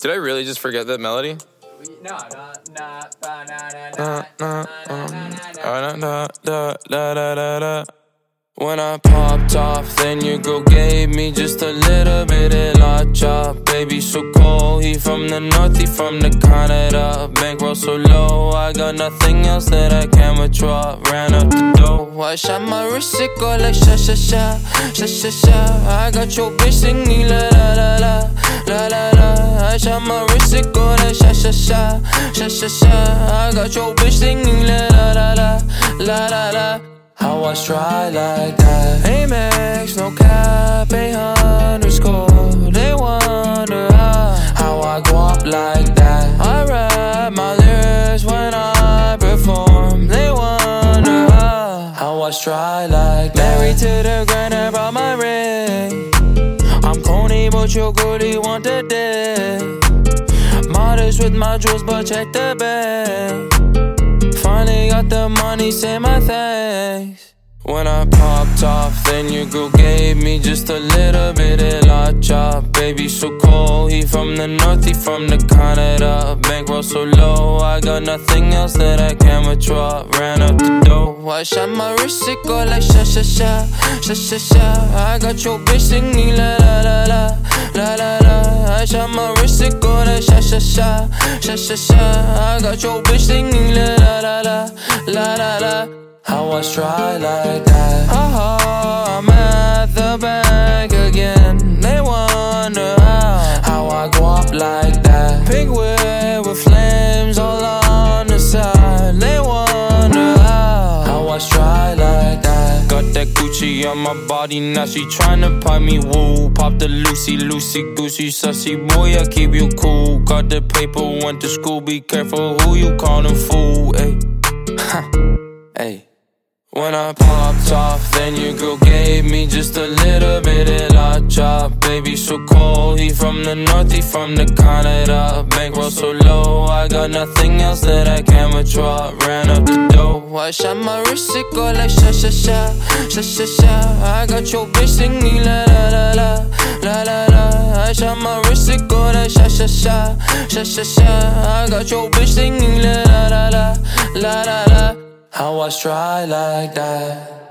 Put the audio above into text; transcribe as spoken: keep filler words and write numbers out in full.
Did I really just forget that melody? No, no, no, ba, na, na, Uh, na, uh, na, na, na, na. uh, da, da, da, da, da, da. When I popped off, then your girl gave me just a little bit of la chop. Baby so cold, he from the north, he from the Canada. Bankroll so low, I got nothing else that I can withdraw. Ran up the dough, I shot my wrist, it go like sha sha sha, sha sha sha. I got your bitch singing la la la la, la la la. I shot my wrist, it go like sha sha sha, sha sha sha. I got your bitch singing la la la la, la la la. How I try like that? Amex, no cap, a underscore. They wonder how, how I go up like that. I rap my lyrics when I perform. They wonder how, how I try like that. Married to the grind, I brought my ring. I'm corny, but your girlie want the dick. Modest with my jewels, but check the bag. Finally got the money, say my thanks. When I popped off, then your girl gave me just a little bit of la chop. Baby so cold, he from the north, he from the Canada. Bankroll so low, I got nothing else that I can withdraw. Ran up the dough, I shot my wrist, it go like sha sha sha, sha sha sha. I got your bitch singing la la la la, la la la. I shot my wrist, it go like sha sha sha, sha sha sha. I got your bitch singing la la la la, la la la. How I try like that? Oh, I'm at the bank again. They wonder how, how I go up like that. Pink whip with flames all on the side. They wonder how, how I try like that. Got that Gucci on my body, now she tryna pipe me, woo. Pop the Lucy, Lucy, Goosey, sussy boy, I keep you cool. Got the paper, went to school, be careful who you callin' fool, ayy. Ayy. When I popped off, then your girl gave me just a little bit of la chop. Baby so cold, he from the north, he from the Canada. Bankroll so low, I got nothing else that I can withdraw. Ran up the dough, I shot my wrist, it go like sha sha sha, sha sha sha. I got your bitch singing la la la la, la la la. I shot my wrist, it go like sha sha sha, sha sha sha. I got your bitch singing la la la la, la la la. How I try like that?